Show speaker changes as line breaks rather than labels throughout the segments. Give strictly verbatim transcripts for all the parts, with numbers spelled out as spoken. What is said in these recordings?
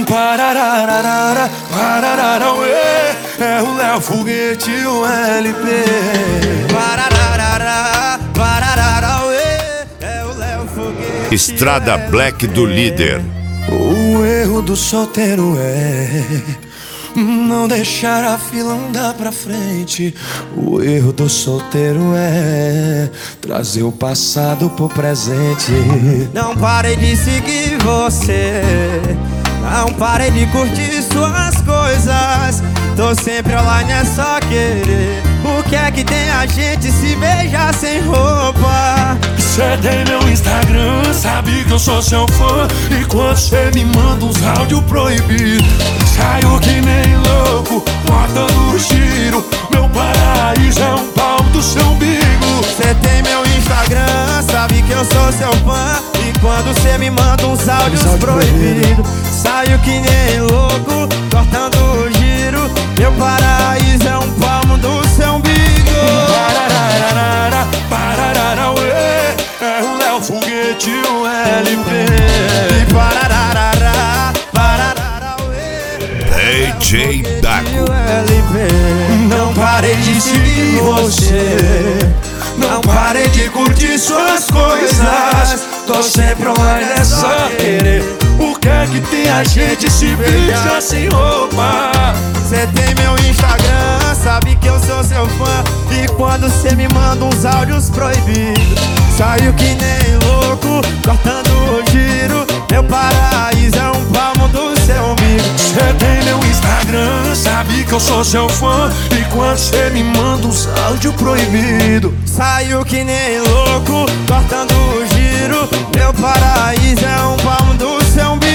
Parararara, pararara, ué, é o Léo Foguete e o L P. Parararara, pararara, ué, é o Léo Foguete.
Estrada Black do Líder.
O erro do solteiro é não deixar a fila andar pra frente. O erro do solteiro é trazer o passado pro presente.
Não parei de seguir você, não parei de curtir suas coisas. Tô sempre online, é só querer. O que é que tem a gente se beijar sem roupa?
Cê tem meu Instagram, sabe que eu sou seu fã. E quando cê me manda uns áudios proibidos, saio que nem louco, botando o giro. Meu paraíso é um pau do seu umbigo.
Cê tem meu Instagram, sabe que eu sou seu fã. E quando cê me manda uns áudios proibidos, saio que nem louco, cortando o giro. Meu paraíso é um palmo do seu umbigo.
Parararara, pararara, ué, é o Léo Foguete e o L P.
E parararara, pararara, ué,
D J Daco.
e o L P.
Não parei de seguir você, não parei de curtir suas coisas. Tô sempre online, é só querer. O que é que tem a gente se beija sem roupa?
Cê tem meu Instagram, sabe que eu sou seu fã. E quando cê me manda uns áudios proibidos, saio que nem louco, cortando o giro. Meu paraíso é um palmo do seu umbigo.
Cê tem meu Instagram, sabe que eu sou seu fã. E quando cê me manda uns áudios proibidos,
saio que nem louco, cortando o giro. Meu paraíso é um palmo do seu umbigo.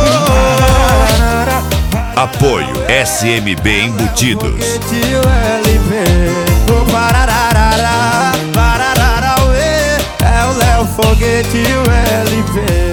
Apoio S M B Embutidos.
Foguete e o L P. O parararara, pararara, ué, é o Léo Foguete e o L P.